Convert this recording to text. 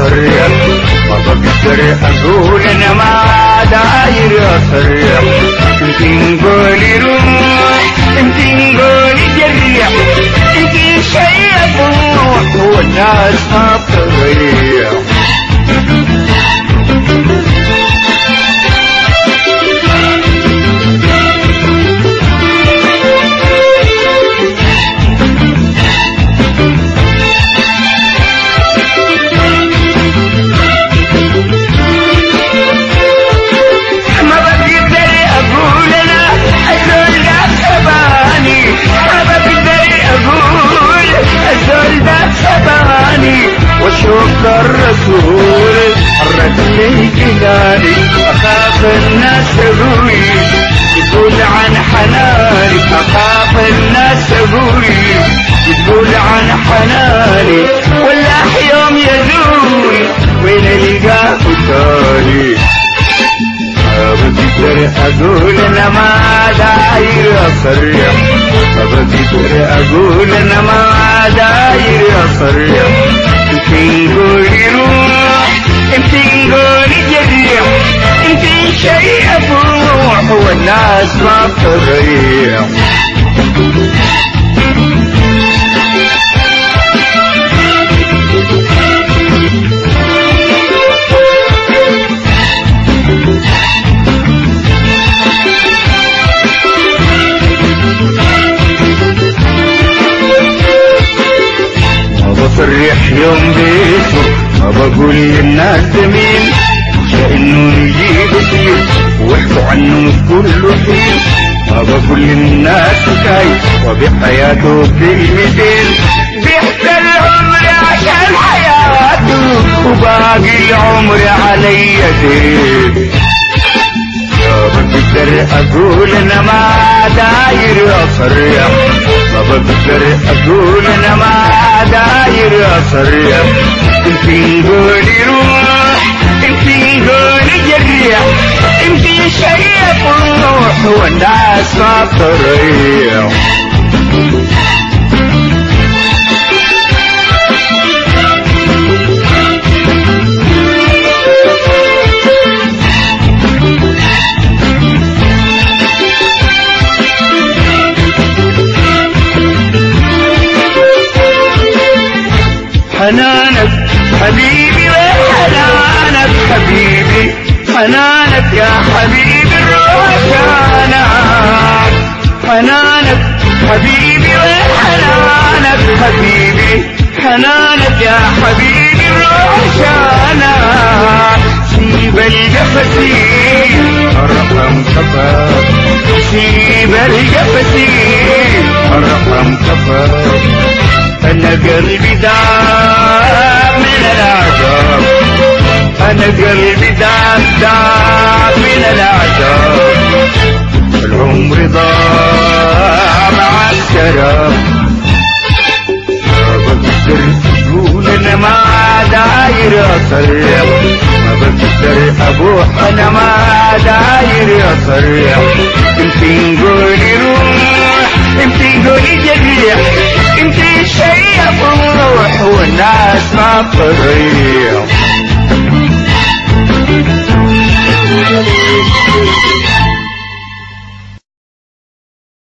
أصرخ، ما بقدر أقول أنا ما داير أصرخ. يمكن قولي روح، يمكن قولي جريح، يمكن شي أفوح والناس ما بتريح. وشوف الرسول حرك لي جناني، أخاف الناس أبوي يقول عن حناني، أخاف الناس أبوي يقول عن حناني. والله يوم يزول وين ألقاه تاني. ما بقدر أقول أنا ما داير أصرخ، ما بقدر أقول أنا ما داير أصرخ. يمكن قولي روح، يمكن قولي جريح، يمكن شي أفوح والناس ما بتريح. بصرح يوم باسمه، ما بقول للناس مين، اخشى انه يجيب كتير واحكوا عنه في كل حين. ما بقول للناس حكاية وبحياته بكلمتين، بيحكي العمر عشان حياته وباقي العمر علي دين. ما بقدر اقول انا ما داير اصرخ، ما بقدر اقول انا ما داير اصرخ. يمكن قولي روح، يمكن قولي جريح، يمكن شي أفوح والناس ما بتريح. حنانك حبيبي وحنانك حبيبي، حنانك يا حبيبي روحانك. حنانك حبيبي وحنانك حبيبي، حنانك يا حبيبي روحانك. سيب القفصين ارحم كفاك، سيب القفصين ارحم كفاك. أنا قلبي داب من العذاب، أنا قلبي داب من العذاب. العمر ضاع مع الشراب. ما بقدر أقول أنا ما داير أصرخ، ما بقدر أبوح أنا ما داير أصرخ. يمكن قولي روح، يمكن قولي جريح، يمكن شي أفوح والناس ما بتريح.